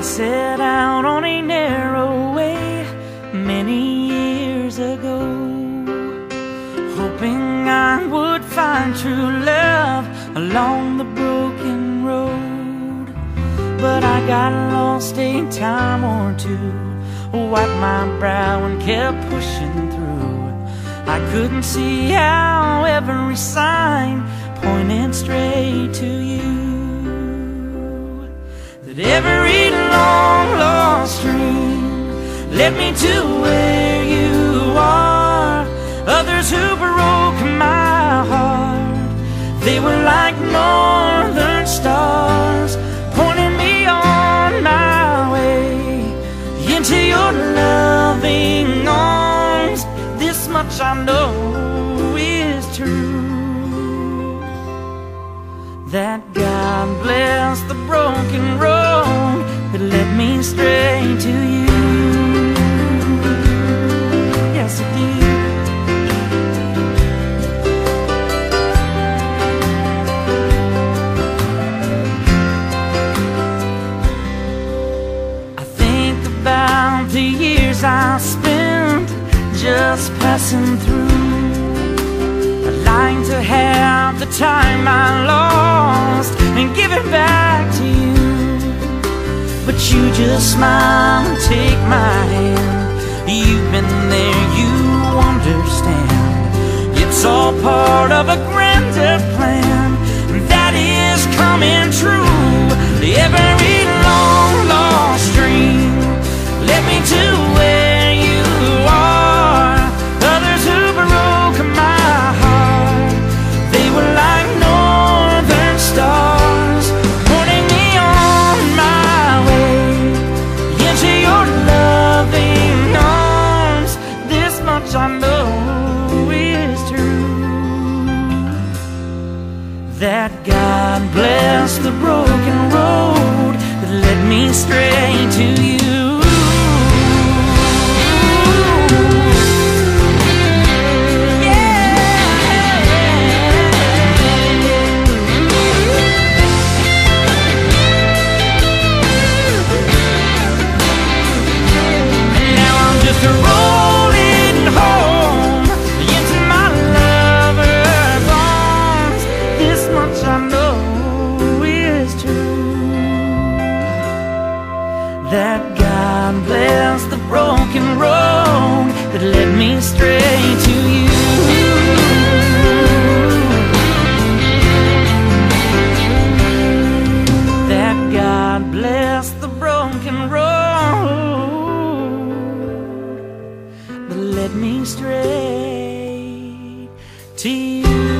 set out on a narrow way many years ago, hoping I would find true love along the broken road. But I got lost a time or two, wiped my brow and kept pushing through. I couldn't see how every sign pointed straight to you, that every long lost dream led me to where you are. Others who broke my heart, they were like northern stars, pointing me on my way into your loving arms. This much I know is true, that God bless the broken road that led me straight to you. Yes, it did. I think about the years I spent just passing through. I'd like to have the time I lost and give it back to you, but you just smile and take my hand. You've been there, you understand. It's all part of a grander plan that is coming true. Every long lost dream led me to where you are. Others who broke my heart, they were like northern stars, pointing me on my way into your loving arms. This much I know is true, that God bless the broken road that led me straight to you. Rolling home into my lover's arms. This much I know is true, that God bless the broken road that led me straight to you, that God bless the broken road led me straight to you.